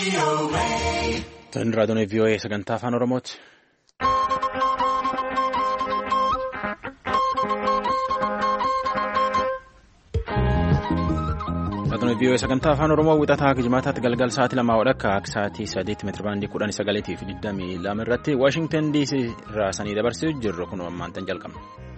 Tan raadiyoon VOA sagantaa afaan Oromooti. Raadiyoon VOA sagantaa afaan Oromoo wixataa Jimaataatti galgal sa'aatii 2 akka sa'aatii 3 meetirabaandii 19 fi 22 irratti Waashingtan DC irraa sanii dabarsee jirru kun ammaan tan jalqabna.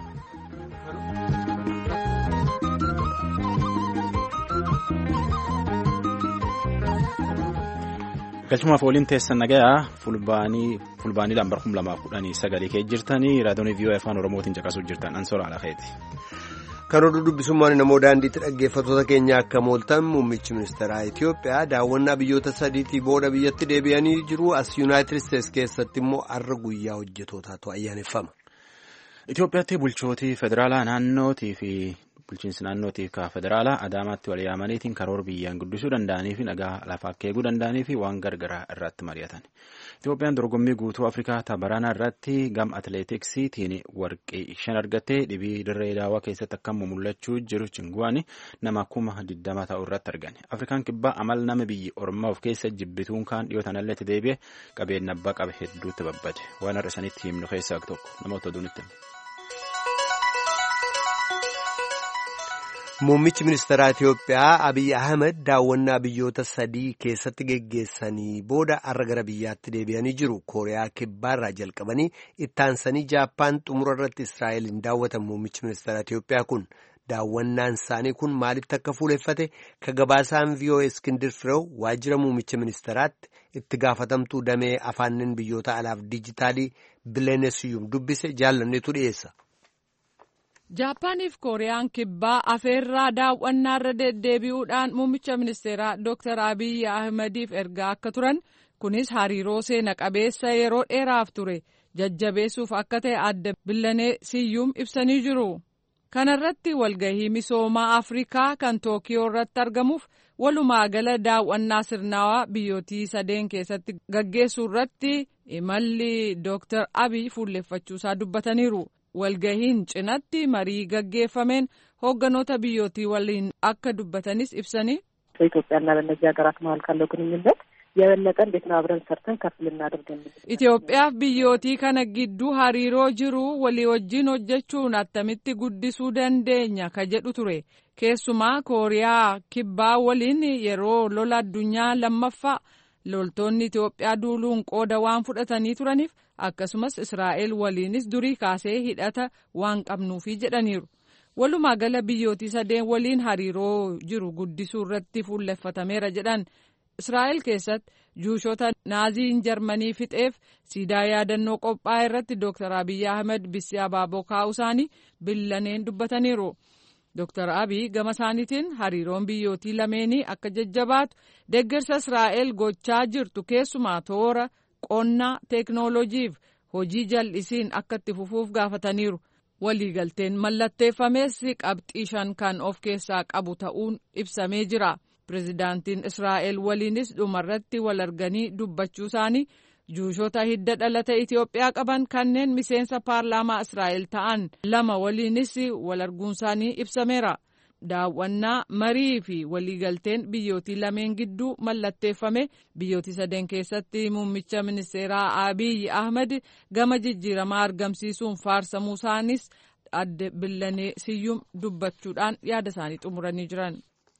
Galchumaaf waliin teessan nagayaa fulbaanii lambar 2019 kee jirtanii raadiyoon VOA afaan Oromootiin caqasuu jirtan Ansoora Alaaqeeti. Kan oduu dubbisummaan namoo daandiitti dhaggeeffattoota keenya akka mooltan muummichi ministeeraa Itoophiyaa daawwannaa biyyoota sadiitii booda biyyatti deebi'anii jiru. As Yuunaayitid Isteets keessatti immoo har'a guyyaa hojjetootaatu ayyaaneffama. Itoophiyaatti bulchootii federaalaa naannootii fi bulchiinsi naannootii fi federaalaa Adaamaatti wal yaamaniitiin karoora biyyaan guddisuu danda'anii fi nagaa lafaa akka eeguu danda'anii fi waan gargaraa irratti mari'atan. Itoophiyaan dorgommii guutuu Afrikaa tabaranaa irratti gam atileetiksiitiin warqii 5 argattee dhibii dirree daawwaa keessatti akka mul'achuu jiru Chinguwaan nama 20 ta'u irratti argani. Afrikaan kibbaa amal nama biyyi ormaa of keessa jibbituun kaan dhiyootaan alleetti deebi'e qabeenya abbaa qabe hedduutti babbade. Waan har'a sanitti himnu keessaa tokko namoota oduunitti. Muummichi ministeeraa Itoophiyaa Abiy Ahmed daawwannaa biyyoota sadii keessatti geggeessanii booda har'a gara biyyaatti deebi'anii jiru. Kooriyaa kibbaarraa jalqabanii ittaansanii Jaappaan xumura irratti Israa'eliin daawwatan muummichi ministeeraa Itoophiyaa kun daawwannaan isaanii kun maalitti akka fuuleffate ka gabaasaan VOA Iskindir Fireew waajjira muummicha ministeeraatti itti gaafatamtuu damee afaaniin biyyoota alaaf dijitaalii Bileenesiyuum dubbise jaallanneetu dhiyeessa. Jaappaaniif Kooriyaan kibbaa afeerraa daawwannaarra deddeebi'uudhaan muummicha ministeeraa Dr. Abiy Ahmediif ergaa akka turan kunis hariiroo seena qabeessa yeroo dheeraaf ture jajjabeessuuf akka ta'e adda Bileenesiyuum ibsanii jiru. Kana irratti walgahii misoomaa Afrikaa kan Tookiyoo irratti argamuuf walumaa gala daawwannaa sirnaawaa biyyootii sadeen keessatti gaggeessuu irratti imalli Dr. Abiy fuulleffachuusaa dubbataniiru. Walgahiin cinatti marii gaggeeffameen hoogganoota biyyootii waliin akka dubbatanis ibsanii በኢትዮጵያና በእነዚህ ሀገራት መሀል ካለው ግንኙነት የበለጠ እንዴት ነው አብረን ሰርተን ከፍ ልናደርግ Itoophiyaaf biyyootii kana gidduu hariiroo jiru walii wajjin hojjechuun attamitti guddisuu dandeenya ka jedhu ture. Keessumaa Kooriyaa kibbaa waliin yeroo lola addunyaa lammaffaa loltoonni Itoophiyaa duuluun qooda waan fudhatanii turaniif akkasumas Israa'el waliinis durii kaasee hidhata waan qabnuufi jedhaniiru. Walumaa gala biyyootii sadeen waliin hariiroo jiru guddisuu irratti fuulleffatameera jedhan. Israa'el keessatti juushota naaziin Jarmanii fixeef siidaa yaadannoo qophaa'e irratti Dr. Abiy Ahmed bisii abaaboo kaa'uu isaanii billaneen dubbataniiru. Dr. Abiy gama isaaniitiin hariiroon biyyootii lameenii akka jajjabaatu deeggarsa Israa'el gochaa jirtu keessumaa toora qonnaa teeknooloojiif hojii jal'isiin akka itti fufuuf gaafataniiru. Waliigalteen mallatteeffames qabxii 5 kan of keessaa qabu ta'uun ibsamee jira. Pireezidaantiin Israa'el waliinis dhumarratti wal arganii dubbachuu isaanii juushota hidda dhalata Itoophiyaa qaban kanneen miseensa paarlaamaa Israa'el ta'an 2 waliinis wal arguun isaanii ibsameera. Daawwannaa marii fi waliigalteen biyyootii lameen gidduu mallatteeffame biyyootii sadeen keessatti muummicha ministeeraa Abiy Ahmed gama jijjiiramaa argamsiisuun faarsamuu isaanis adde Bileenesiyuum dubbachuudhaan yaada isaanii xumuranii jiran.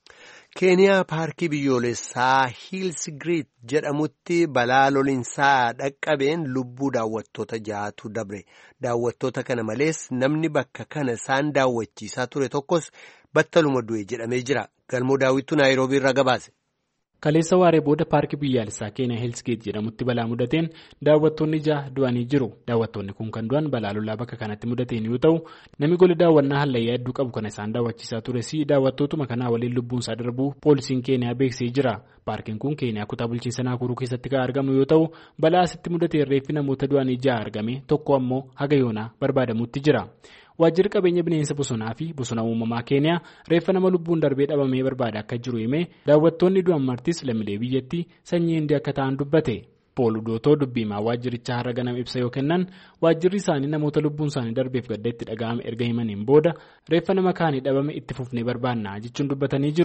Keeniyaa paarkii biyyoolessaa Hiilsigiriit jedhamutti balaa lolinsaa dhaqqabeen lubbuu daawwattoota 6tu dabre. Daawwattoota kana malees namni bakka kana isaan daawwachiisaa ture tokkos battaluma du'e jedhamee jira. Galmoo daawwittuu Naayiroobii irraa gabaase. Kaleessa waaree booda paarkii biyyaalessaa Keeniyaa Hiilsigiriit jedhamutti balaa mudateen daawwattoonni 6 du'anii jiru. Daawwattoonni kun kan du'an balaa lolaa bakka kanatti mudateen yoo ta'u namni gola daawwannaa hallayyaa hedduu qabu kana isaan daawwachiisaa tures daawwattootuma kanaa waliin lubbuun isaa darbuu poolisiin Keeniyaa beeksisee jira. Paarkiin kun Keeniyaa kutaa bulchiinsa Naakuruu keessatti kan argamu yoo ta'u balaa asitti mudateen reeffi namoota du'anii 6 argame tokko ammoo haga yoonaa barbaadamutti jira. Waajjirri qabeenya bineensa bosonaa fi bosona uumamaa Keeniyaa reeffa nama lubbuun darbee dhabamee barbaada akka jiru himee daawwattoonni du'an martis lammiilee biyyattii sanyii hindii akka ta'an dubbate. Pool Udootoo dubbiimaa waajjirichaa har'a ganama ibsa yoo kennan waajjirri isaanii namoota lubbuun isaanii darbeef gadda itti dhaga'ame erga himaniin booda reeffa nama kaanii dhabame itti fufnee barbaannaa jechuun dubbatanii jiru.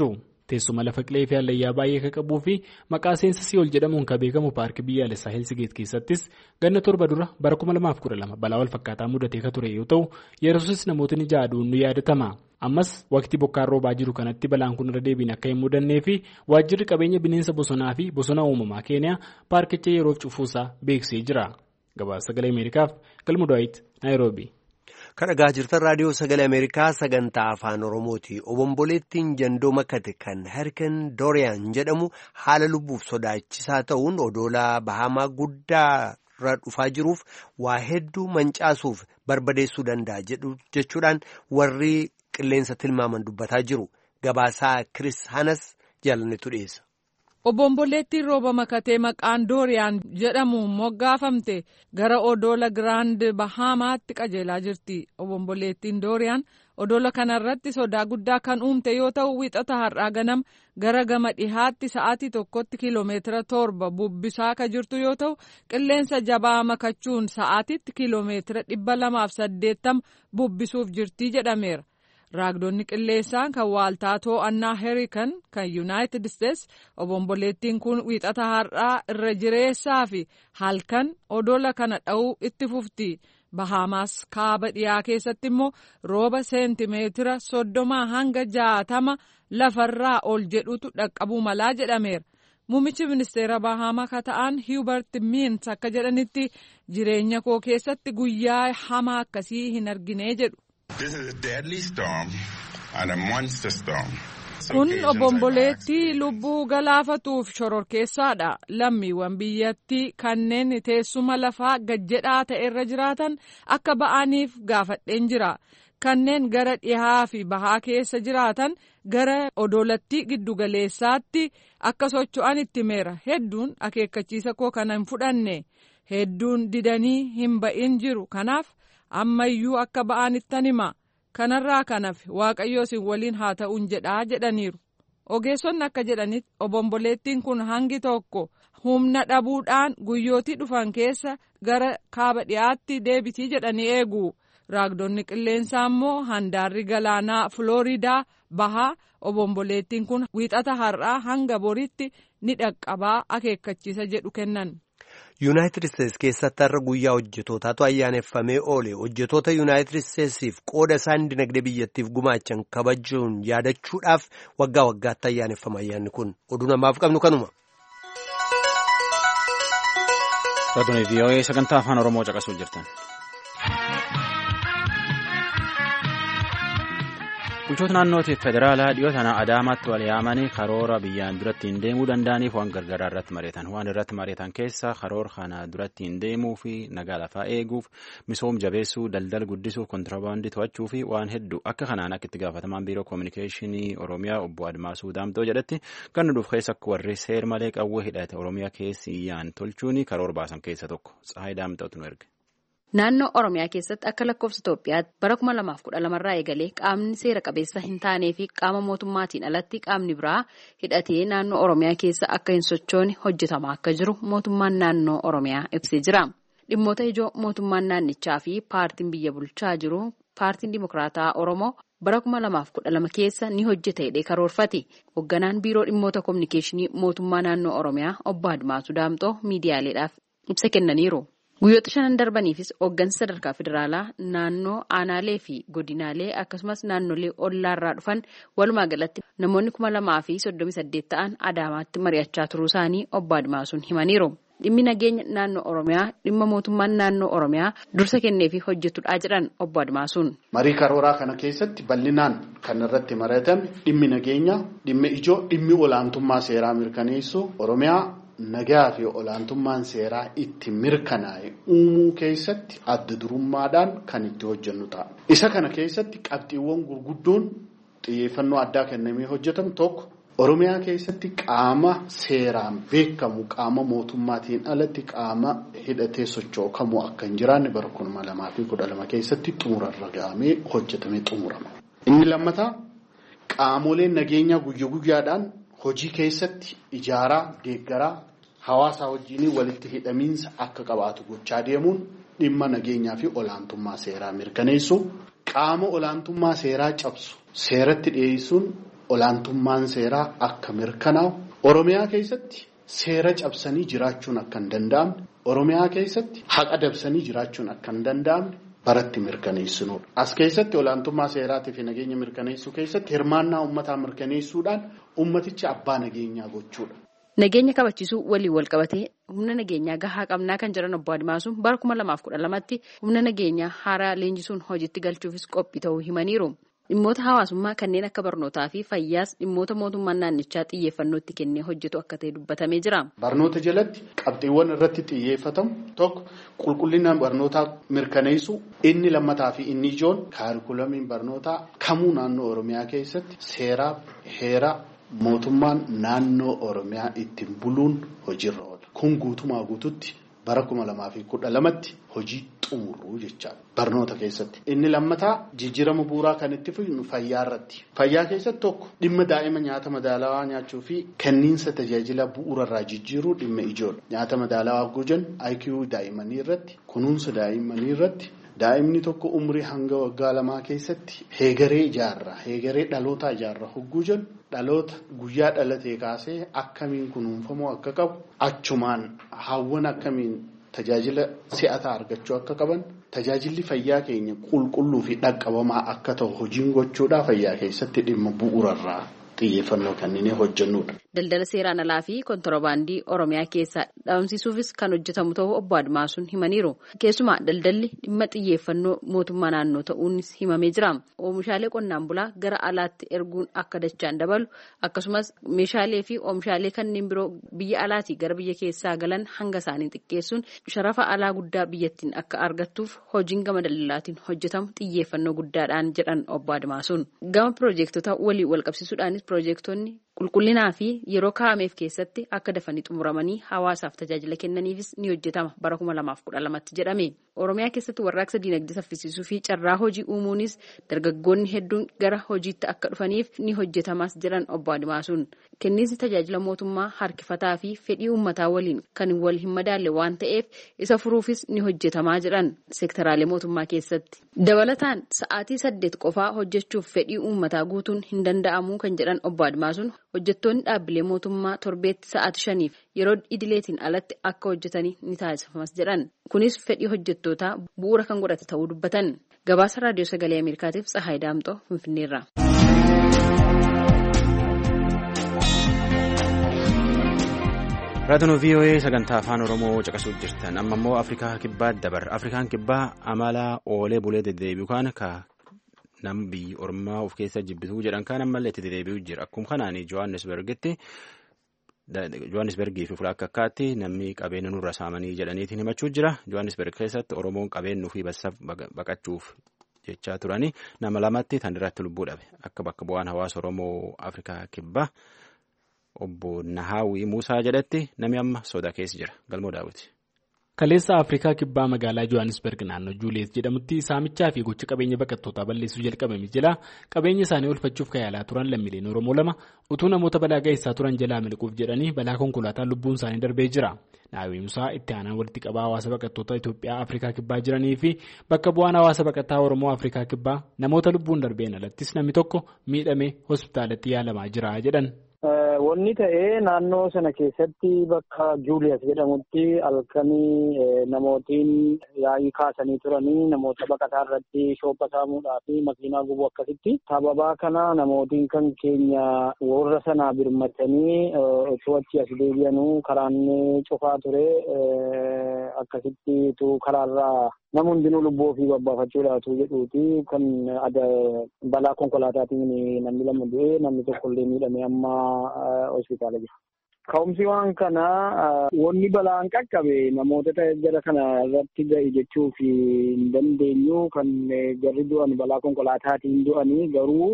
Teessuma lafa qilee fi hallayyaa baay'ee kan qabuu fi maqaa seensa Siyool jedhamuun kan beekamu paarkii biyyaalessaa Heelsigeet keessattis ganna torba dura bara 2012 balaa wal fakkaataa mudatee kan ture yoo ta'u yeroosis namootni 6 du'uun ni yaadatama. Ammas waqtii bokkaan roobaa jiru kanatti balaan kun irra deebiin akka hin mudannee fi waajjirri qabeenya bineensa bosonaa fi bosona uumamaa Keeniyaa paarkicha yeroof cufuusaa beeksisee jira. Gabaasa Sagalee Ameerikaaf Galma Daawit Naayiroobii. Kan dhagaa jirtan raadiyoo Sagalee Ameerikaa sagantaa afaan Oromooti. Obomboleettiin jandoo makate kan Hurricane Dorian jedhamu haala lubbuuf sodaachisaa ta'uun odolaa bahamaa guddaa irra dhufaa jiruuf waa hedduu mancaasuuf barbadeessuu danda'a jechuudhaan warri qilleensa tilmaaman dubbataa jiru. Gabaasaa Chris Hanas jaalannetu dhiyeessa. Obomboleettiin rooba makatee maqaan Dooriyaan jedhamuun moggaafamte gara odola Giraand Bahaamaatti qajeelaa jirti. Obomboleettiin Dooriyaan odola kanarratti sodaa guddaa kan uumte yoo ta'u wixata har'aa ganam gara gama dhihaatti sa'aatii tokkotti kiiloomeetira 7 bubbisaa kan jirtu yoo ta'u qilleensa jabaa makachuun sa'aatiitti kiiloomeetira 280 bubbisuuf jirti jedhameera. Raagdonni qilleensaan kan waaltaa to'annaa Hurricane kan Yuunaayitid Isteets obomboleettiin kun wixata har'aa irra jireessaa fi halkan odola kana dha'uu itti fufti. Bahaamaas kaaba dhiyaa keessatti immoo rooba seentimeetira 30 hanga 60 lafarraa ol jedhutu dhaqqabuu malaa jedhameera. Muummichi ministeera Bahaamaa kan ta'an Hubert Minns akka jedhanitti jireenya koo keessatti guyyaa hamaa akkasii hin argine jedhu. Kun obomboleettii lubbuu galaafatuuf shororkeessaadha. Lammiiwwan biyyattii kanneen teessuma lafaa gajjedhaa ta'e irra jiraatan akka ba'aniif gaafadheen jira. Kanneen gara dhihaa fi bahaa keessa jiraatan gara odolattii giddugaleessaatti akka socho'an itti himeera. Hedduun akeekkachiisa koo kana hin fudhanne. Hedduun didanii hin ba'in jiru. Kanaaf ammayyuu akka ba'anittan hima. Kanarraa kanaaf Waaqayyo isin waliin haa ta'uun jedhaa jedhaniiru. Ogeessonni akka jedhanitti obomboleettiin kun hangi tokko humna dhabuudhaan guyyootii dhufan keessa gara kaaba dhiyaatti deebitii jedhanii eegu. Raagdonni qilleensaa immoo handaarri galaanaa Filooriidaa bahaa obomboleettiin kun wiixata har'aa hanga boritti ni dhaqqabaa akeekkachiisa jedhu kennan. Yuunaayitid Isteets keessatti har'a guyyaa hojjetootaatu ayyaaneffamee oole. Hojjetoota Yuunaayitid Isteetsiif qooda isaan dinagdee biyyattiif gumaachan kabajuun yaadachuudhaaf waggaa waggaatti ayyaaneffama ayyaanni kun. Oduu namaaf qabnu kanuma. Raadiyoo VOA sagantaa afaan Oromoo caqasuu jirtan. Bulchoota naannootiif federaalaa dhiyoo tana Adaamaatti wal yaamanii karoora biyyaan duratti hin deemuu danda'aniif waan gargaaraa irratti mari'atan. Waan irratti mari'atan keessa karoora kana duratti hin deemuu fi nagaa lafaa eeguuf, misooma jabeessuu, daldala guddisuuf, kontiraabaandii to'achuu fi waan hedduu akka kanaan akka itti gaafatamaan biiroo koominikeeshinii Oromiyaa obbo Admaasuu Daamtoo jedhatti kan nu dhuuf keessa akka warri seer malee qawwee hidhate Oromiyaa keessi yaan tolchuun karoora baasan keessa tokko. Tsahaay Daamtootu nu erge. Naannoo Oromiyaa keessatti akka lakkoofsa Itoophiyaatti bara 2012 irraa eegalee qaamni seera qabeessa hin taanee fi qaama mootummaatiin alatti qaamni biraa hidhatee naannoo Oromiyaa keessa akka hin sochoone hojjetamaa akka jiru mootummaan naannoo Oromiyaa ibsee jira. Dhimmoota ijoo mootummaan naannichaa fi paartiin biyya bulchaa jiru paartiin Dimokiraataa Oromoo bara 2012 keessa ni hojjeta jedhee karoorfate. Hoogganaan biiroo dhimmoota koominikeeshinii mootummaa naannoo Oromiyaa obbo Admaasuu Daamtoo miidiyaaleedhaaf ibsa kennaniiru. Guyyoota 5 darbaniifis hooggansa sadarkaa federaalaa naannoo aanaalee fi godinaalee akkasumas naannolee ollaarraa dhufan walumaa galatti namoonni 2,038 ta'an Adaamaatti mari'achaa turuu isaanii obbo Admaasuun himaniiru. Dhimmi nageenya naannoo Oromiyaa dhimma mootummaan naannoo Oromiyaa dursa kennee fi hojjetudha jedhan obbo Admaasuun. Marii karooraa kana keessatti bal'inaan kan irratti mari'atame dhimmi nageenyaa, dhimmi ijoo, dhimmi olaantummaa seeraa mirkaneessuu Oromiyaa. Nagaa fi olaantummaan seeraa itti mirkanaa'e uumuu keessatti adda durummaadhaan kan itti hojjennu ta'a. Isa kana keessatti qabxiiwwan gurguddoon xiyyeeffannoo addaa kennamee hojjetamu tokko Oromiyaa keessatti qaama seeraan beekamu qaama mootummaatiin alatti qaama hidhatee socho'u kamuu akka hin jiraanne bara 2012 keessatti xumurarra gahamee hojjetamee xumurama. Inni lammataa qaamoleen nageenyaa guyyaa guyyaadhaan hojii keessatti ijaaraa deeggaraa hawaasaa wajjin walitti hidhamiinsa akka qabaatu gochaa deemuun dhimma nageenyaa fi olaantummaa seeraa mirkaneessu qaama olaantummaa seeraa cabsu seeratti dhiyeessuun olaantummaan seeraa akka mirkanaa'u Oromiyaa keessatti seera cabsanii jiraachuun akka hin danda'amne Oromiyaa keessatti haqa dabsanii jiraachuun akka hin danda'amne baratti mirkaneessinudha. As keessatti olaantummaa seeraatii fi nageenya mirkaneessuu keessatti hirmaannaa uummataa mirkaneessuudhaan uummaticha abbaa nageenyaa gochuudha. Nageenya kabachiisuu waliin wal qabatee humna nageenyaa gahaa qabnaa kan jiran obbo Adimaasuun bara 2012tti humna nageenyaa haaraa leenjisuun hojiitti galchuufis qophii ta'uu himaniiru. Dhimmoota hawaasummaa kanneen akka barnootaa fi fayyaas dhimmoota mootummaan naannichaa xiyyeeffannootti kennee hojjetu akka ta'e dubbatamee jira. Barnoota jalatti qabxiiwwan irratti xiyyeeffatamu tokko qulqullina barnootaa mirkaneessuu inni lammataa fi inni ijoon kaarikulamiin barnootaa kamuu naannoo Oromiyaa keessatti seeraa heeraa mootummaan naannoo Oromiyaa ittiin buluun hojiirra oola. Kun guutumaa guututti bara 2012tti hojii xumuruu jechaadha. Barnoota keessatti. Inni lammataa jijjiirama bu'uuraa kan itti fufnu fayyaa irratti. Fayyaa keessatti tokko dhimma daa'ima nyaata madaalawaa nyaachuu fi kenniinsa tajaajila bu'uurarraa jijjiiruu dhimma ijoodha. Nyaata madaalawaa gujan IQ daa'imanii irratti, kunuunsa daa'imanii irratti. Daa'imni tokko umrii hanga waggaa 2 keessatti heegaree dhalootaa ijaarra hogguu jennu dhaloota guyyaa dhalatee kaasee akkamiin kunuunfamuu akka qabu achumaan hawwan akkamiin tajaajila si'ataa argachuu akka qaban tajaajilli fayyaa keenya qulqulluu fi dhaqqabamaa akka ta'u hojiin gochuudhaa fayyaa keessatti dhimma bu'uurarraa xiyyeeffannoo kanneen hojjennudha. Daldala seeraan alaa fi kontiroobaandii Oromiyaa keessaa dhabamsiisuufis kan hojjetamu ta'uu obbo Adimaasuun himaniiru. Keessumaa daldalli dhimma xiyyeeffannoo mootummaa naannoo ta'uunis himamee jira. Oomishaalee qonnaan bulaa gara alaatti erguun akka dachaan dabalu akkasumas meeshaalee fi oomishaalee kanneen biroo biyya alaatii gara biyya keessaa galan hanga isaanii xiqqeessuun sharafa alaa guddaa biyyattiin akka argattuuf hojiin gama daldalaatiin hojjetamu xiyyeeffannoo guddaadhaan jedhan obbo Adimaasuun. Gama piroojeektota walii wal qabsiisuudhaanis piroojeektonni qulqullinaa fi yeroo kaa'ameef keessatti akka dafanii xumuramanii hawaasaaf tajaajila kennaniifis ni hojjetama bara 2012tti jedhame. Oromiyaa keessatti warraaqsa diinagdee saffisiisuu fi carraa hojii uumuunis dargaggoonni hedduun gara hojiitti akka dhufaniif ni hojjetamas jedhan obbo Adimaasuun. Kenniinsi tajaajila mootummaa harkifataa fi fedhii uummataa waliin kan wal hin madaalle waan ta'eef isa furuufis ni hojjetamaa jedhan seektaraalee mootummaa keessatti. Dabalataan sa'aatii 8 qofaa hojjechuuf fedhii uummataa guutuun hin danda'amu kan jedhan obbo Adimaasuun hojjettoonni dhaabbilee mootummaa torbeetti sa'aatii 5 yeroo idileetiin alatti akka hojjetanii ni taasifamas jedhan. Kunis fedhii hojjettootaa bu'uura kan godhate ta'uu dubbatan. Gabaasa Raadiyoo Sagalee Ameerikaatiif Tsahaay Daamxoo Finfinneerraa. Raadiyoo VOA sagantaa afaan Oromoo caqasuu jirtan amma immoo Afrikaa kibbaa dabarra. Afrikaan kibbaa amala oolee bulee deddeebi'u kan nam biyyi ormaa of keessa jibbituu jedhan kan ammallee itti deddeebi'u jira. Akkuma kanaan Johannesburgii fi fuula akkaatti namni qabeenya nurra saamanii jedhaniitiin himachuu jira. Johannesburg keessatti Oromoon qabeenyuu fi baqachuuf jechaa turanii nama lamatti tan irratti lubbuu dhabe. Akka bakka bu'aan hawaasa Oromoo Afrikaa kibbaa obbo Nahaawii Muusaa jedhatti namni amma soda keessa jira. Galmoo daawwiti. Kaleessa Afrikaa kibbaa magaalaa Johannesburg naannoo Juulees jedhamutti saamichaa fi gocha qabeenya baqattootaa balleessuu jalqabame jira. Qabeenya isaanii oolfachuuf yaalaa turan lammiileen Oromoo 2 utuu namoota balaa geessaa turan jalaa miliquuf jedhanii balaa konkolaataan lubbuun isaanii darbee jira. Nahaawii Muusaa itti aanaan walitti qabaa hawaasa baqattoota Itoophiyaa Afrikaa kibbaa jiranii fi bakka bu'aan hawaasa baqataa Oromoo Afrikaa kibbaa namoota lubbuun darbeen alattis namni tokko miidhamee hospitaalatti yaalamaa jira jedhan. Wanni ta'ee naannoo sana keessatti bakka Juuliyaas jedhamutti halkanii namootiin yaa'ii kaasanii turanii namoota baqataa irratti shoopha saamuudhaa fi makiinaa gubuu akkasitti. Sababaa kana namootiin kan keenya warra sanaa birmatanii osoo achi as deebi'anuu karaan cufaa ture akkasitti karaarraa nama hundinuu lubbuu ofii babbaafachuudhaatu jedhuuti kan balaa konkolaataatiin namni 2 du'ee namni tokkollee miidhamee amma hospitaala jira. Ka'umsi waan kana wanni balaan qaqqabe namoota jara kana irratti ga'e jechuuf hin dandeenyu kan jarri du'an balaa konkolaataatiin du'anii garuu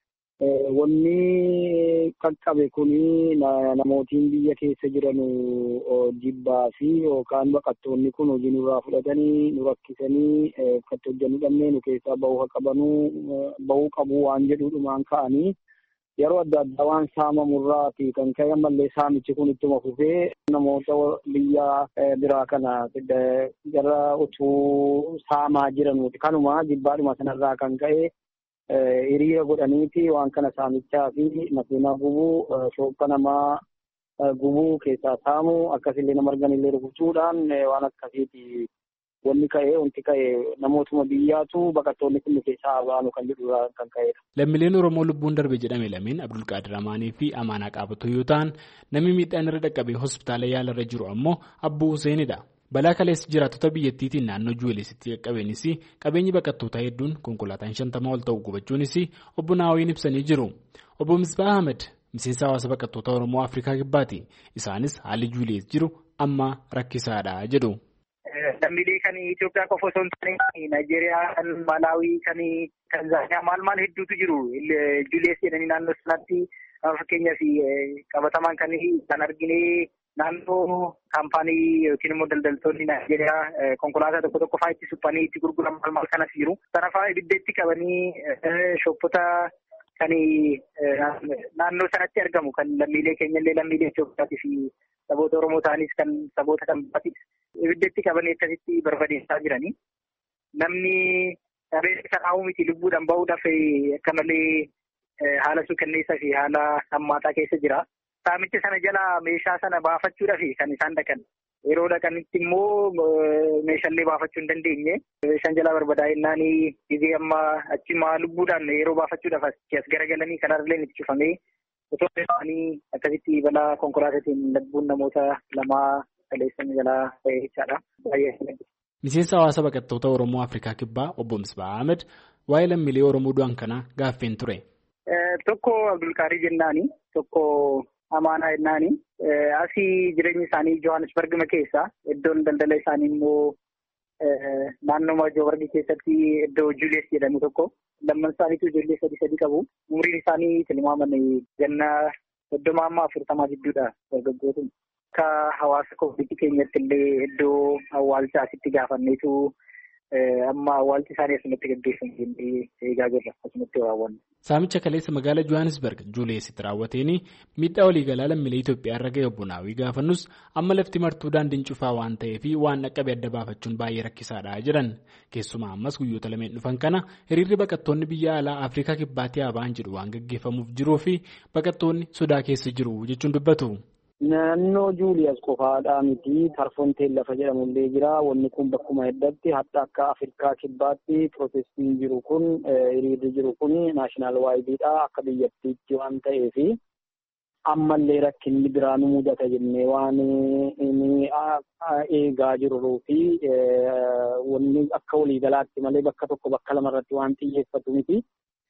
wanni qaqqabe kuni namootiin biyya keessa jiran jibbaa fi yookaan baqattoonni kun hojii nurraa fudhatanii nu rakkisanii akkatti hojjennu dhabnee nu keessaa bahuu qabu waan jedhuudhumaan ka'anii yeroo adda addaa waan saamamurraati kan ka'e ammallee saamichi kun ittuma fufee namoota biyya biraa kana gara utuu saamaa jiranuuti. Kanuma jibbaadhuma sanarraa kan ka'e hiriira godhaniiti waan kana saamichaa fi makiinaa gubuu shoppa namaa gubuu keessaa saamu akkasillee nama arganillee rukutuudhaan waan akkasiiti wanni ka'e namootuma biyyaatu baqattoonni kun keessaa baanu kan jedhu kan ka'edha. Lammiileen Oromoo lubbuun darbe jedhame lameen Abdulqaadir Amaanii fi Amaanaa Qaabatu yoo ta'an namni miidhaan irra dhaqqabee hospitaala yaalarra jiru ammoo Abbuu Huseenidha. Balaa kaleessa jiraattota biyyattiitiin naannoo Juweleesitti qaqqabeenis qabeenyi baqattootaa hedduun konkolaataan 50 ol ta'u gubachuunis obbo Naawiin ibsanii jiru. Obbo Misbaa Ahmed miseensa hawaasa baqattoota Oromoo Afrikaa Kibbaati. Isaanis haalli Juwelees jiru amma rakkisaadha jedhu. Lammiilee kan Itoophiyaa qofa osoo hin taane Naayijeeriyaa, kan Malaawii, kan Tanzaaniyaa maal hedduutu jiru. Juwelees jedhanii naannoo sanatti fakkeenyaaf qabatamaan kan argine. Naannoo kaampaanii yookiin immoo daldaltoonni Naayijeeriyaa konkolaataa tokko fa'aa itti suphanii itti gurguran maal kanas jiru. Sana fa'aa ibidda itti qabanii shoppota kan naannoo sanatti argamu kan lammiilee keenyallee lammiilee Itoophiyaatii fi saboota Oromoo ta'anis kan saboota kan biraatis ibidda itti qabanii akkasitti barbadeessaa jiranii. Namni qabeenya sanaa miti lubbuudhaan bahuudhaaf akka malee haala suukanneessaa fi haala hammaataa keessa jira. Saamicha sana jala meeshaa sana baafachuudhaaf kan isaan dhaqan. Yeroo dhaqanitti immoo meeshaalee baafachuu hin dandeenye. Meeshaan jalaa barbadaa'inaan gizee amma achimaa lubbuudhaan yeroo baafachuudhaaf as garagalanii karaarlee itti cufamee otoo isaanii akkasitti balaa konkolaataatiin lubbuun namoota lamaa kaleessan jalaa ba'ee jechaadha. Miseensa hawaasa baqattoota Oromoo Afrikaa Kibbaa obbo Misbaa Ahmed waa'ee lammiilee Oromoo du'an kanaa gaaffeen ture. Tokko Abdulqaadir jennaani. Tokko Amaanaa jennaani. Asii jireenyi isaanii Johannesburg keessa iddoon daldala isaanii immoo naannoo Johannesburg keessatti iddoo Julius jedhamu tokko. Lamman isaaniitu ijoollee sadii qabu. Umriin isaanii tilmaaman ganna 30-40 gidduudha dargaggootni. Akka hawaasa koofiitti keenyatti illee iddoo awwaalchaa asitti gaafanneetu amma awwaalchi isaanii asumatti gaggeeffamu jennee eegaa jirra asumatti raawwanne. Saamicha kaleessa magaalaa Johannesburg Juliyeesitti raawwateen miidhaa waliigalaa lammiilee Itoophiyaa irra ga'e obbo Naawii gaafannus amma lafti martuu daandiin cufaa waan ta'eef waan dhaqqabe adda baafachuun baay'ee rakkisaadha jedhan. Keessumaa ammas guyyoota lameen dhufan kana hiriirri baqattoonni biyya alaa Afrikaa Kibbaatii Abaan jedhu waan gaggeeffamuuf jiruu fi baqattoonni sodaa keessa jiru jechuun dubbatu. Naannoo Juuliyas qofaadhaa miti Tarfoonteen lafa jedhamullee jira. Wanni kun bakkuma heddatti hatta akka Afrikaa Kibbaatti pirootestiin jiru kun hiriirri jiru kun naashinaal waayidiidha akka biyyattiitti waan ta'eef ammallee rakkinni biraa nu mudata jennee waan inni eegaa jiruu fi wanni akka waliigalaatti malee bakka tokko bakka lamarratti waan xiyyeeffatu miti.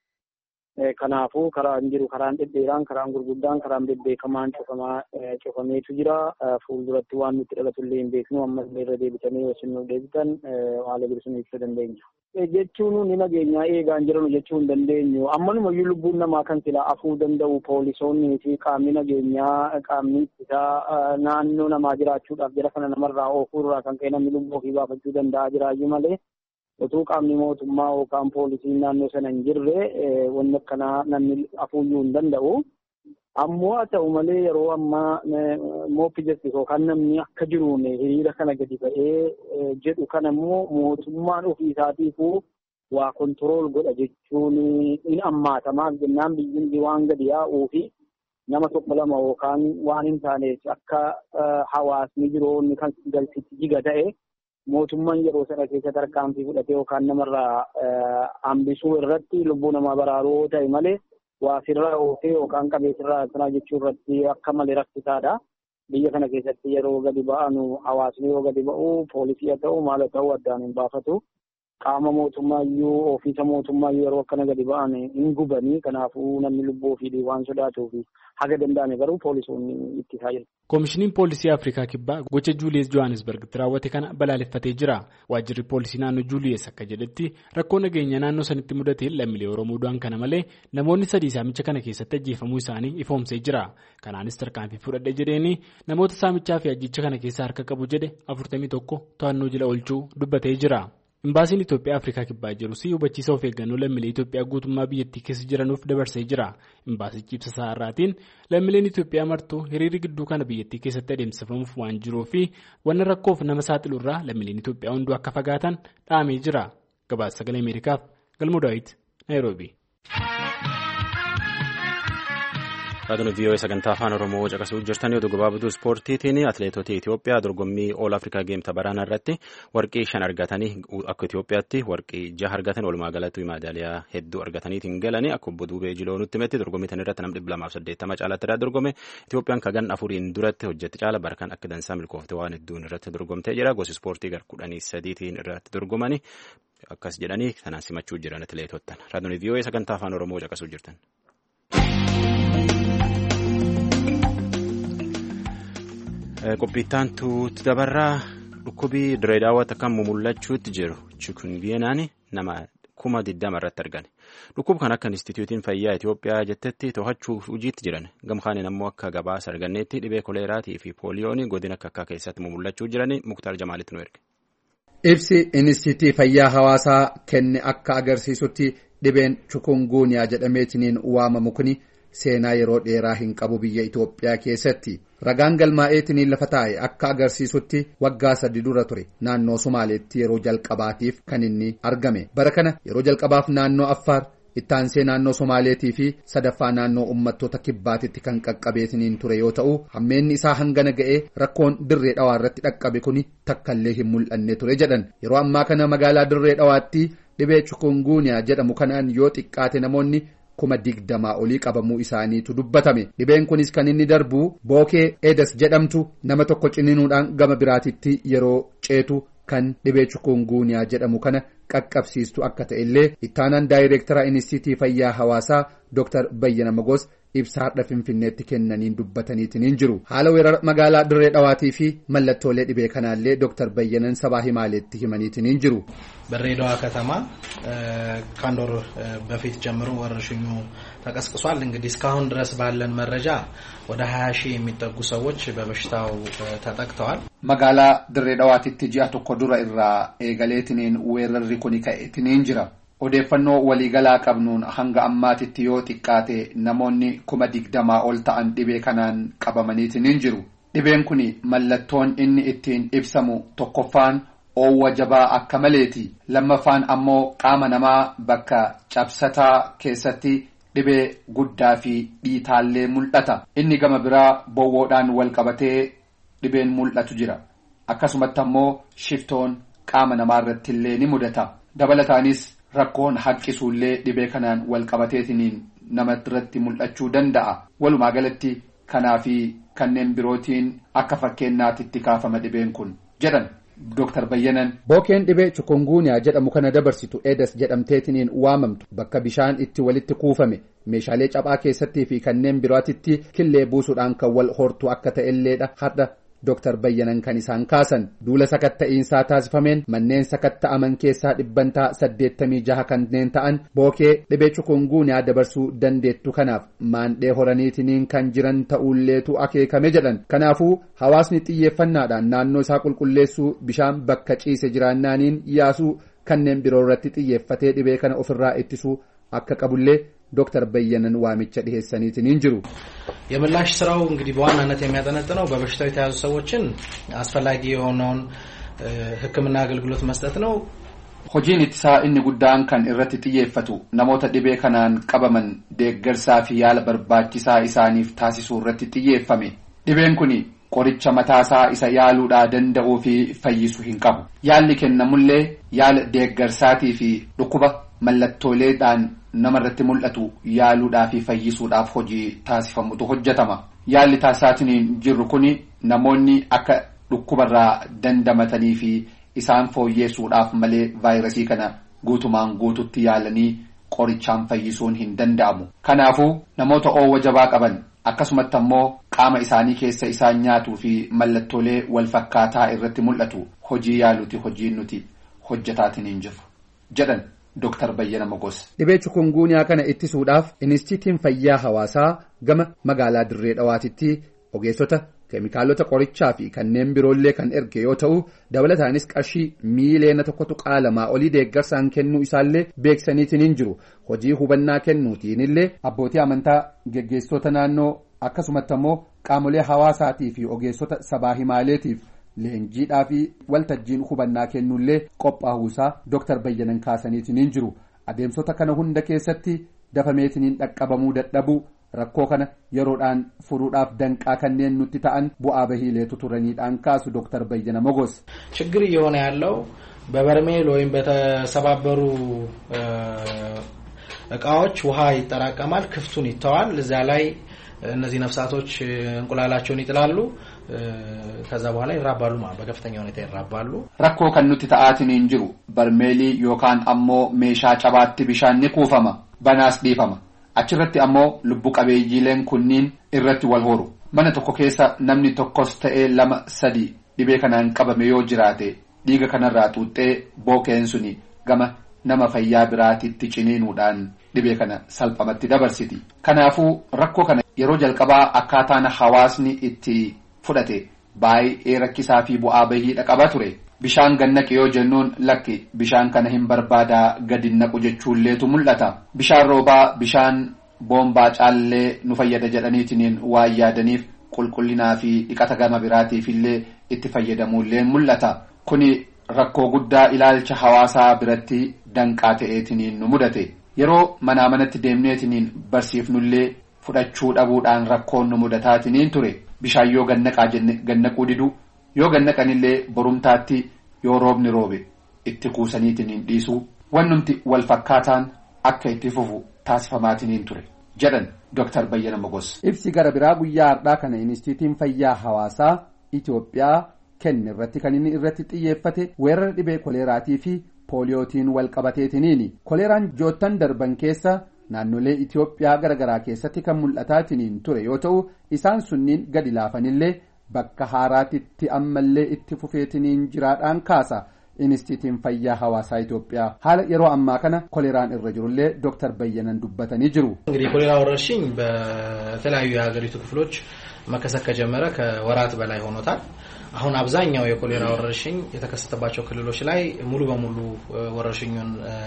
Kanaafuu karaan jiru karaan dhedheeraan karaan gurguddaan karaan bebbeekamaan cufameetu jira. Fuulduratti waan nutti dhalatullee hin beeknu ammallee irra deebitanii yoo isin nu deebitan haala bilisuu ibsuu dandeenya. Jechuun ni nageenyaa eegaan jiranu jechuu hin dandeenyu. Ammanumayyuu lubbuun namaa kan silaa afuu danda'u poolisoonnii fi qaamni nageenyaa qaamni ittisaa naannoo namaa jiraachuudhaaf jira kana namarraa oofuurraa kan ka'e namni lubbuu ofii baafachuu danda'a jiraayyuu malee. Otuu qaamni mootummaa yookaan poolisiin naannoo sana hin jirre wanni akkanaa namni afuuyyuu hin danda'u. Ammoo haa ta'u malee yeroo ammaa moopi jastis yookaan namni akka jiruun hiriira kana gadi ba'ee jedhu kanammoo mootummaan ofii isaatiifuu waa kontirool godha jechuun in ammaatamaaf jennaan biyyi waan gadi yaa'uu fi nama tokko lama yookaan waan hin taaneef akka hawaasni jiru kan galchitti jiga ta'e. Mootummaan yeroo sana keessa tarkaanfii fudhatee yookaan namarraa hambisuu irratti lubbuu namaa baraaruu ta'e malee waa sirraa oofee yookaan qabeessirraa sanaa jechuu irratti akka malee rakkisaadha. Biyya kana keessatti yeroo gadi ba'anu hawaasni yeroo gadi ba'u poolisii haa ta'u maal haa ta'u addaan hin baafatu. Qaama mootummaayyuu ofiisa mootummaayyuu yeroo akkana gadi ba'an hin gubanii kanaafuu namni lubbuu ofii waan sodaatuuf haga danda'ame garuu poolisoonni ittisaa jiru. Koomishiniin Poolisii Afrikaa Kibbaa gocha Juuliyes Johannesburgitti raawwate kana balaaleffatee jira. Waajjirri poolisii naannoo Juuliyes akka jedhetti rakkoo nageenya naannoo sanitti mudateen lammiilee Oromoo du'an kana malee namoonni 3 saamicha kana keessatti ajjeefamuu isaanii ifoomsee jira. Kanaanis tarkaanfii fudhadhe jedheeni namoota saamichaa fi ajjicha kana keessaa harka qabu jedhe 41 to'annoo jala oolchuu dubbatee jira. Imbaasiin Itoophiyaa Afrikaa Kibbaa jirus hubachiisa of eeggannoo lammiilee Itoophiyaa guutummaa biyyattii keessa jiranuuf dabarsee jira. Imbaasichi ibsa isaa irraatiin lammiileen Itoophiyaa martuu hiriirri gidduu kana biyyattii keessatti adeemsifamuuf waan jiruu fi wanna rakkoof nama saaxilu irraa lammiileen Itoophiyaa hunduu akka fagaatan dhaamee jira. Gabaasa Sagalee Ameerikaaf Galmoo Daawit, Naayiroobii. Raadiyoo VOA sagantaa afaan Oromoo caqasuu jirtan yoo gabaabduu ispoortiitiin atileetota Itoophiyaa dorgommii All Africa Games baraana irratti warqii 5 argatanii akka Itoophiyaatti warqii 6 argatan walumaa galatti meedaaliyaa hedduu argataniitiin galanii akka obbo Duubee Jiloo nutti himetti dorgommii tan irratti nam 280 caalatti irraa dorgome Itoophiyaan kagan afuriin duratti hojjetti caala barkan akka dansaa milkoofte waan hedduun irratti dorgomtee jira gosi ispoortii gar 13tiin irratti dorgomanii akkas jedhanii kanaan simachuu jiran atileetotaan raadiyoo VOA sagantaa afaan Oromoo caqasuu jirtan. Qophiittaan tuuti dabarraa dhukkubii dirree daawwata kan mul'achuutti jiru chikungunyaan nama 20,000 irratti argame. Dhukkub kan akka Instituutiin Fayyaa Itoophiyaa jettetti to'achuuf hojiitti jiran gamkaaniin ammoo akka gabaasa arganneetti dhibee koleeraatii fi pooliyoon godina akka keessatti mul'achuu jiran Muktaar Jamaalitti nu erge. Ibsi Instituutii Fayyaa Hawaasaa kenne akka agarsiisutti dhibeen chikungunyaa jedhameetiniin waamamu kuni seenaa yeroo dheeraa hin qabu biyya Itoophiyaa keessatti. Ragaan galmaa'eetiniin lafa taa'e akka agarsiisutti waggaa 3 dura ture naannoo Somaaleetti yeroo jalqabaatiif kan inni argame. Bara kana yeroo jalqabaaf naannoo Affaar ittaansee naannoo Somaaleetii fi sadaffaa naannoo uummattoota kibbaatitti kan qaqqabeetiniin ture yoo ta'u hammeenni isaa hangana ga'ee rakkoon dirree dhawaa irratti dhaqqabe kuni takkallee hin mul'anne ture jedhan. Yeroo ammaa kana magaalaa dirree dhawaatti dhibee chikungunyaa jedhamu kanaan yoo xiqqaate namoonni 20,000 olii qabamuu isaaniitu dubbatame. Dhibeen kunis kan inni darbu bookee eedas jedhamtu nama tokko ciniinuudhaan gama biraatitti yeroo ceetu kan dhibee chikungunyaa jedhamu kana qaqqabsiistu akka ta'e illee ittaanaan daayireektara Instituutii Fayyaa Hawaasaa Dr. Bayyana Magos ibsaadha Finfinneetti kennaniin dubbataniitiin jiru. Haala weerara magaalaa dirree dhawaatii fi mallattoolee dhibee kanaallee Dr. Bayyanan sabaa himaaleetti himaniitiin jiru. በድሬዳዋ ከተማ ከአንድ ወር በፊት ጀምሮ ወረርሽኙ ተቀስቅሷል። እንግዲህ እስካሁን ድረስ ባለን መረጃ ወደ 20 ሺህ የሚጠጉ ሰዎች በበሽታው ተጠቅተዋል። መጋላ ድሬዳዋቲtti ji'a tokko dura irraa eegaleetiniin weerarri kuni ka'eetiniin jira. Odeeffannoo waliigalaa qabnuun hanga ammaatitti yoo xiqqaate namoonni 20,000 ol ta'an dhibee kanaan qabamaniitiin jiru. Dhibeen kuni mallattoon inni ittiin ibsamu tokkoffaan oowwa jabaa akka maleeti. Lammaffaan ammoo qaama namaa bakka cabsataa keessatti dhibee guddaa fi dhiitaallee mul'ata. Inni gama biraa bowwoodhaan wal qabatee dhibeen mul'atu jira. Akkasumatti ammoo shiftoon qaama namaa irratti illee ni mudata. Dabalataanis rakkoon haqqisuullee dhibee kanaan wal qabateetiniin nama irratti mul'achuu danda'a. Walumaa galatti kanaa fi kanneen birootiin akka fakkeenyaatitti kaafama dhibeen kun jedhan Dr. Bayyanan. Bookeen dhibee chikungunyaa jedhamu kana dabarsitu eedas jedhamteetiniin waamamtu bakka bishaan itti walitti kuufame meeshaalee caphaa keessattii fi kanneen birootitti killee buusuudhaan kan wal hortu akka ta'elleedha hadha Dr. Bayyanan kan isaan kaasan. Duula sakatta'iinsaa taasifameen manneen sakatta'aman keessaa 86 kanneen ta'an bookee dhibee chikungunyaa dabarsuu dandeettu kanaaf maandhee horaniitiniin kan jiran ta'ulleetu akeekame jedhan. Kanaafuu hawaasni xiyyeeffannaadhaan naannoo isaa qulqulleessuu bishaan bakka ciise jiraannaaniin yaasuu kanneen biroo irratti xiyyeeffatee dhibee kana ofirraa ittisuu akka qabullee ዶክተር በየነን ዋሚቸ ዲሄሰኒትን እንጅሩ የምላሽ ስራው እንግዲህ በዋናነት የሚያጠነጥነው በበሽታው የተያዙ ሰዎችን አስፈላጊ የሆነውን ሕክምና አገልግሎት መስጠት ነው። hojiin ittisaa inni guddaan kan irratti xiyyeeffatu namoota dhibee kanaan qabaman deeggarsaa fi yaala barbaachisaa isaaniif taasisuu irratti xiyyeeffame. Dhibeen kun qoricha mataasaa isa yaaluudhaa danda'uu fi fayyisuu hin qabu. Yaalli kennamullee yaala deeggarsaatii fi dhukkuba mallattooleedhaan namarratti mul'atu yaaluudhaa fi fayyisuudhaaf hojii taasifamutu hojjetama. Yaalli taasisaatiin jirru kun namoonni akka dhukkubarraa dandamatanii fi isaan fooyyeessuudhaaf malee vaayirasii kana guutumaan guututti yaalanii qorichaan fayyisuun hin danda'amu. Kanaafuu namoota oowwa jabaa qaban akkasumatti ammoo qaama isaanii keessa isaan nyaatuu fi mallattoolee wal fakkaataa irratti mul'atu hojii yaaluuti hojiin nuti hojjetaatiin jiru jedhan Dr. Bayyana Magos. Dhibee chikungunyaa kana ittisuudhaaf Instituutiin Fayyaa Hawaasaa gama magaalaa Dirree Dhawaatitti ogeessota keemikaalota qorichaa fi kanneen biroollee kan erge yoo ta'u dabalataanis qarshii miiliyoona 1.2 olii deeggarsaan kennuu isaallee beeksaniitiin jiru. Hojii hubannaa kennuutiin illee abbootii amantaa geggeessitoota naannoo akkasumatti ammoo qaamolee hawaasaatii fi ogeessota sabaa himaaleetiif leenjiidhaa fi waltajjiin hubannaa kennuullee qophaa'uusaa Dr. Bayyanan kaasaniitiin jiru. Adeemsota kana hunda keessatti dafameetiniin dhaqqabamuu dadhabuu rakkoo kana yeroodhaan furuudhaaf danqaa kanneen nutti ta'an bu'aa bahiileetu turaniidhaan kaasu ዶክተር በየነ ሞጎስ ችግር እየሆነ ያለው በበርሜል ወይም በተሰባበሩ እቃዎች ውሃ ይጠራቀማል ክፍቱን ይተዋል እዛ ላይ እነዚህ ነፍሳቶች እንቁላላቸውን ይጥላሉ ከዛ በኋላ ይራባሉ ማለት በከፍተኛ ሁኔታ ይራባሉ ረኮ ከኑቲ ተአቲን እንጅሩ በርሜሊ ዮካን አሞ ሜሻ ጨባቲ ቢሻን ኩፈማ በናስ ዲፈማ achirratti ammoo lubbu qabeeyyiileen kunniin irratti wal horu mana tokko keessa namni tokkos ta'ee lama sadi dhibee kanaan qabame yoo jiraate dhiiga kanarraa xuuxxee bookeen suni gama nama fayyaa biraatitti ciniinuudhaan dhibee kana salphamatti dabarsiti kanaafuu rakkoo kana yeroo jalqabaa akkaataan hawaasni itti fudhate baay'ee rakkisaa fi bu'aa bahiidha qaba ture bishaan gannaqe yoo jennuun lakki bishaan kana hin barbaadaa gadi naqu jechuulleetu mul'ata bishaan roobaa bishaan boombaa caallee nu fayyada jedhaniitiin waan yaadaniif qulqullinaa fi dhiqata gama biraatiif illee itti fayyadamuullee mul'ata kuni rakkoo guddaa ilaalcha hawaasaa biratti danqaa ta'eetiin nu mudate yeroo manaa manatti deemneetiin barsiifnullee fudhachuu dhabuudhaan rakkoon nu mudataatiin ture bishaan yoo gannaquu didu yoo gannaqanillee borumtaatti yoo roobni roobe itti kuusaniitiin dhiisuu wannumti wal fakkaataan akka itti fufu taasifamaatiin ture jedhan Dr. Bayyana Mogos. Ibsi gara biraa guyyaa har'aa kana Inistiitiyuutiin Fayyaa Hawaasaa Itoophiyaa kenne irratti kan inni irratti xiyyeeffate weerara dhibee koleeraatii fi pooliyootiin wal qabateetiniini. Koleeraan joottan darban keessa naannolee Itoophiyaa garagaraa keessatti kan mul'ataatiin ture yoo ta'u isaan sunniin gadi laafanillee bakka haaraatitti ammallee itti fufeetiniin jiraadhaan kaasa Inistiitiyuutiin Fayyaa Hawaasaa Itoophiyaa haala yeroo ammaa kana koleeraan irra jirullee ዶክተር በየነን ዱበተኒ ጅሩ እንግዲህ ኮሌራ ወረርሽኝ በተለያዩ የሀገሪቱ ክፍሎች መከሰት ከጀመረ ከወራት በላይ ሆኖታል አሁን አብዛኛው የኮሌራ ወረርሽኝ የተከሰተባቸው ክልሎች ላይ ሙሉ በሙሉ ወረርሽኙን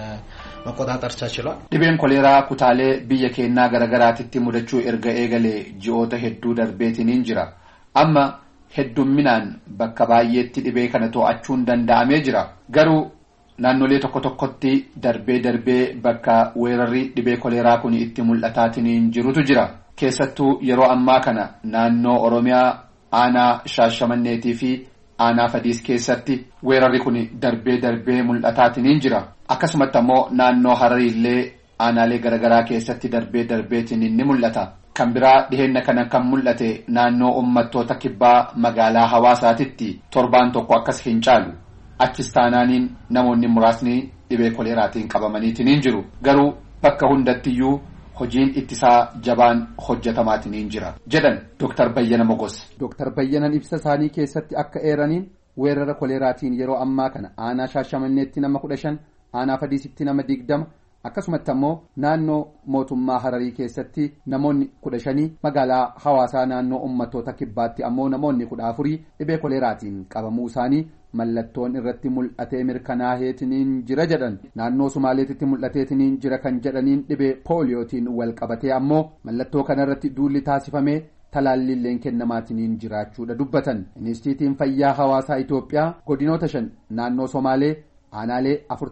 መቆጣጠር ተችሏል ዲቤን ኮሌራ ኩታሌ ቢየኬና ገረገራቲቲ ሙደቹ ኤርገ ኤገሌ ጂኦተ ሄዱ ደርቤቲኒን ጅራ amma heddumminaan bakka baay'eetti dhibee kana to'achuun danda'amee jira garuu naannolee tokko tokkotti darbee bakka weerarri dhibee koleeraa kun itti mul'ataatiin jirutu jira keessattuu yeroo ammaa kana naannoo Oromiyaa aanaa Shaashamanneetii fi aanaa Fadiis keessatti weerarri kun darbee mul'ataatiin jira akkasumatti ammoo naannoo Harariillee aanaalee garagaraa keessatti darbeetiin ni mul'ata kan biraa dhiheenna kana kan mul'ate naannoo ummattoota kibbaa magaalaa Hawaasaatitti torbaan tokko akkas hin caalu achis taanaaniin namoonni muraasni dhibee koleeraatiin qabamaniitiin jiru garuu bakka hundattiyyuu hojiin ittisaa jabaan hojjetamaatiin jira jedhan Dr. Bayyana Mogos. Dr. Bayyanan ibsa isaanii keessatti akka eeraniin weerara koleeraatiin yeroo ammaa kana aanaa Shaashamanneetti nama 15 aanaa Fadiisitti nama 20 akkasumatti ammoo naannoo mootummaa Hararii keessatti namoonni 15 magaalaa Hawaasaa naannoo ummattoota kibbaatti ammoo namoonni 14 dhibee koleeraatiin qabamuu isaanii mallattoon irratti mul'atee mirkanaa'eetiniin jira jedhan naannoo Sumaaleetitti mul'ateetiniin jira kan jedhaniin dhibee pooliyootiin wal qabatee ammoo mallattoo kanarratti duulli taasifamee talaalliilleen kennamaatiniin jiraachuudha dubbatan Inistiitiyuutiin Fayyaa Hawaasaa Itoophiyaa godinoota 5 naannoo Somaalee aanaalee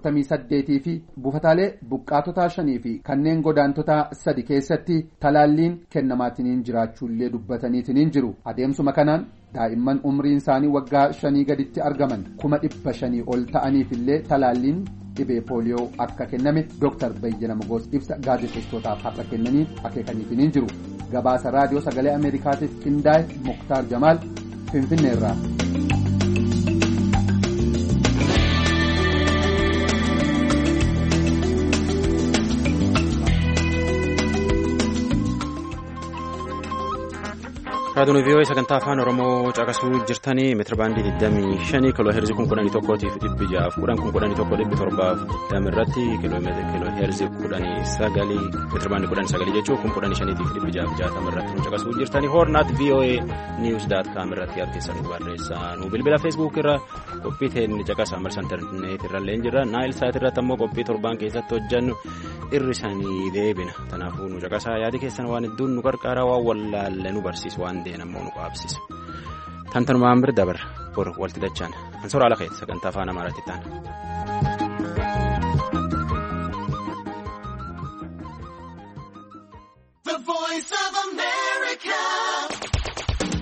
48 fi buufataalee buqqaatotaa 5 fi kanneen godaantotaa 3 keessatti talaalliin kennamaatiniin jiraachuullee dubbataniitiniin jiru adeemsuma kanaan daa'imman umriin isaanii waggaa 5 gaditti argaman 500 ol ta'aniifillee talaalliin dhibee pooliyoo akka kenname Dr. Bayyana Mogos ibsa gaazexeessootaaf har'a kennanii akeekaniitiniin jiru gabaasa raadiyoo sagalee Ameerikaatiif qindaa'e Muktaar Jamaal Finfinneerraa. raadiyoon vii'oo'ee sagantaa afaan oromoo caqasuu jirtanii meetirabaandii 25 kiloo heerzii 11,110 11,117 irratti kiloo heerzii 19 meetirabaandii 19 jechuun 15,660 irratti nu caqasuu jirtanii hoornaat vii'oo'ee niwus.com irratti argeessan nu barreessaa nu bilbila feesbuuk irra qophii teenya caqasaa marsa intarneet irrallee jirra naayil saat irratti ammoo qophii torbaan keessatti hojjannu irrisanii deebina kanaafuu nu caqasaa yaadi keessan waan hedduun nu qarqaaraa waan wallaalle nu barsiisu waan deenammoo nu qaabsisu tantanumaan bir dabar bor walti dachaan ansoora ala keessa sagantaa afaan amaaraatti ta'an.